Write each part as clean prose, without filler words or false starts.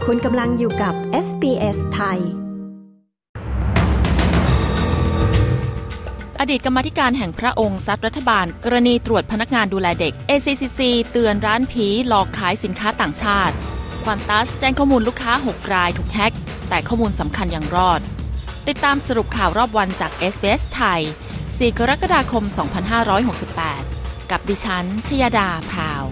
คุณกำลังอยู่กับ SBS ไทยอดีตกรรมาธิการแห่งพระองค์ซัดรัฐบาลกรณีตรวจพนักงานดูแลเด็ก ACCC เตือนร้านผีหลอกขายสินค้าต่างชาติควอนตัสแจ้งข้อมูลลูกค้า6รายถูกแฮ็กแต่ข้อมูลสำคัญยังรอดติดตามสรุปข่าวรอบวันจาก SBS ไทย 4 กรกฎาคม 2568 กับดิฉันชยดาพาว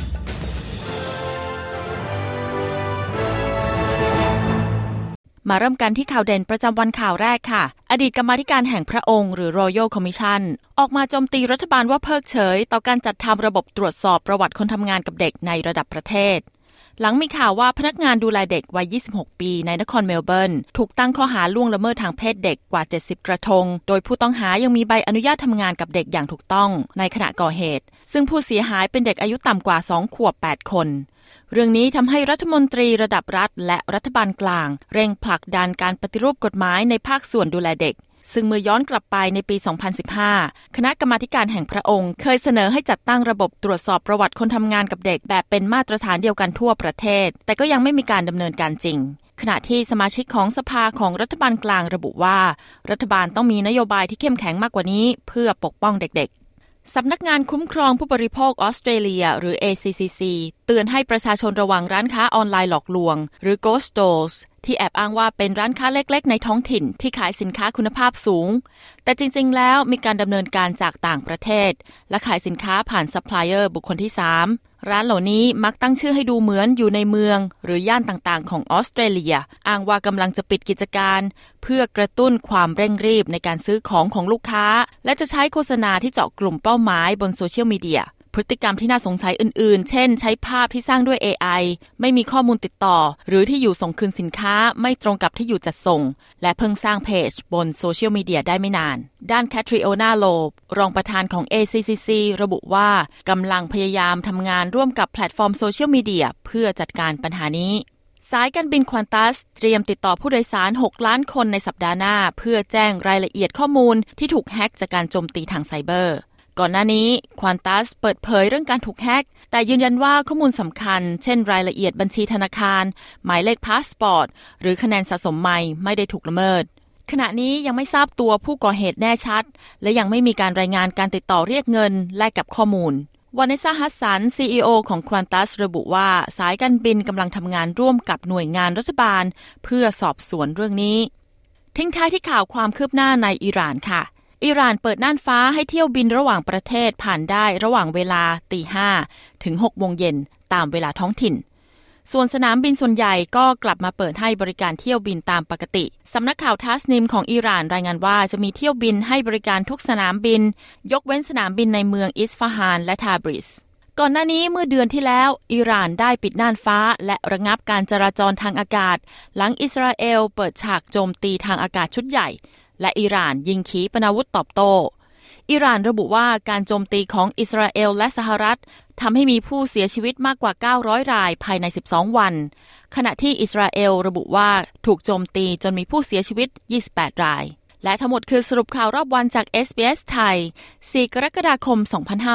มาเริ่มกันที่ข่าวเด่นประจำวันข่าวแรกค่ะอดีตกรรมาธิการแห่งพระองค์หรือ Royal Commission ออกมาโจมตีรัฐบาลว่าเพิกเฉยต่อการจัดทำระบบตรวจสอบประวัติคนทำงานกับเด็กในระดับประเทศหลังมีข่าวว่าพนักงานดูแลเด็กวัย 26 ปีในนครเมลเบิร์นถูกตั้งข้อหาล่วงละเมิดทางเพศเด็กกว่า 70 กระทงโดยผู้ต้องหายังมีใบอนุญาตทำงานกับเด็กอย่างถูกต้องในขณะก่อเหตุซึ่งผู้เสียหายเป็นเด็กอายุต่ำกว่า 2 ขวบ 8 คนเรื่องนี้ทำให้รัฐมนตรีระดับรัฐและรัฐบาลกลางเร่งผลักดันการปฏิรูปกฎหมายในภาคส่วนดูแลเด็กซึ่งเมื่อย้อนกลับไปในปี 2015 คณะกรรมาธิการแห่งพระองค์เคยเสนอให้จัดตั้งระบบตรวจสอบประวัติคนทำงานกับเด็กแบบเป็นมาตรฐานเดียวกันทั่วประเทศแต่ก็ยังไม่มีการดำเนินการจริงขณะที่สมาชิกของสภาของรัฐบาลกลางระบุว่ารัฐบาลต้องมีนโยบายที่เข้มแข็งมากกว่านี้เพื่อปกป้องเด็กๆสำนักงานคุ้มครองผู้บริโภคออสเตรเลียหรือ ACCC เตือนให้ประชาชนระวังร้านค้าออนไลน์หลอกลวงหรือ Ghost Stores ที่แอบอ้างว่าเป็นร้านค้าเล็กๆในท้องถิ่นที่ขายสินค้าคุณภาพสูงแต่จริงๆแล้วมีการดำเนินการจากต่างประเทศและขายสินค้าผ่านซัพพลายเออร์บุคคลที่ 3ร้านเหล่านี้มักตั้งชื่อให้ดูเหมือนอยู่ในเมืองหรือย่านต่างๆของออสเตรเลียอ้างว่ากำลังจะปิดกิจการเพื่อกระตุ้นความเร่งรีบในการซื้อของลูกค้าและจะใช้โฆษณาที่เจาะกลุ่มเป้าหมายบนโซเชียลมีเดียพฤติกรรมที่น่าสงสัยอื่นๆเช่นใช้ภาพที่สร้างด้วย AI ไม่มีข้อมูลติดต่อหรือที่อยู่ส่งคืนสินค้าไม่ตรงกับที่อยู่จัดส่งและเพิ่งสร้างเพจบนโซเชียลมีเดียได้ไม่นานด้านแคทริโอนาโลบรองประธานของ ACCC ระบุว่ากำลังพยายามทำงานร่วมกับแพลตฟอร์มโซเชียลมีเดียเพื่อจัดการปัญหานี้สายการบินควอนตัสเตรียมติดต่อผู้โดยสาร6ล้านคนในสัปดาห์หน้าเพื่อแจ้งรายละเอียดข้อมูลที่ถูกแฮ็กจากการโจมตีทางไซเบอร์ก่อนหน้านี้ควอนตัสเปิดเผยเรื่องการถูกแฮ็กแต่ยืนยันว่าข้อมูลสำคัญเช่นรายละเอียดบัญชีธนาคารหมายเลขพาสปอร์ตหรือคะแนนสะสมไมล์ไม่ได้ถูกละเมิดขณะนี้ยังไม่ทราบตัวผู้ก่อเหตุแน่ชัดและยังไม่มีการรายงานการติดต่อเรียกเงินแลกกับข้อมูลวานิซาฮัสสัน CEO ของควอนตัสระบุว่าสายการบินกำลังทำงานร่วมกับหน่วยงานรัฐบาลเพื่อสอบสวนเรื่องนี้ทิ้งท้ายที่ข่าวความคืบหน้าในอิหร่านค่ะอิหร่านเปิดน่านฟ้าให้เที่ยวบินระหว่างประเทศผ่านได้ระหว่างเวลา 5:00 ถึง 6:00 นตามเวลาท้องถิ่นส่วนสนามบินส่วนใหญ่ก็กลับมาเปิดให้บริการเที่ยวบินตามปกติสำนักข่าวทัสนิมของอิหร่านรายงานว่าจะมีเที่ยวบินให้บริการทุกสนามบินยกเว้นสนามบินในเมืองอิสฟาฮานและทาบริสก่อนหน้านี้เมื่อเดือนที่แล้วอิหร่านได้ปิดน่านฟ้าและระงับการจราจรทางอากาศหลังอิสราเอลเปิดฉากโจมตีทางอากาศชุดใหญ่และอิหร่านยิงขีปนาวุธตอบโต้อิหร่านระบุว่าการโจมตีของอิสราเอลและสหรัฐทำให้มีผู้เสียชีวิตมากกว่า900รายภายใน12วันขณะที่อิสราเอลระบุว่าถูกโจมตีจนมีผู้เสียชีวิต28รายและทั้งหมดคือสรุปข่าวรอบวันจาก SBS ไทย 4 กรกฎาคม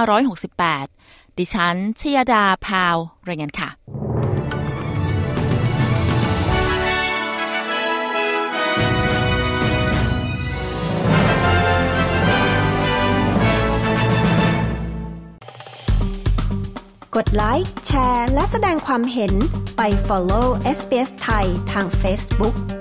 2568 ดิฉันชยดาพาวรายงานค่ะกดไลค์แชร์และแสดงความเห็นไป follow SBS ไทยทาง Facebook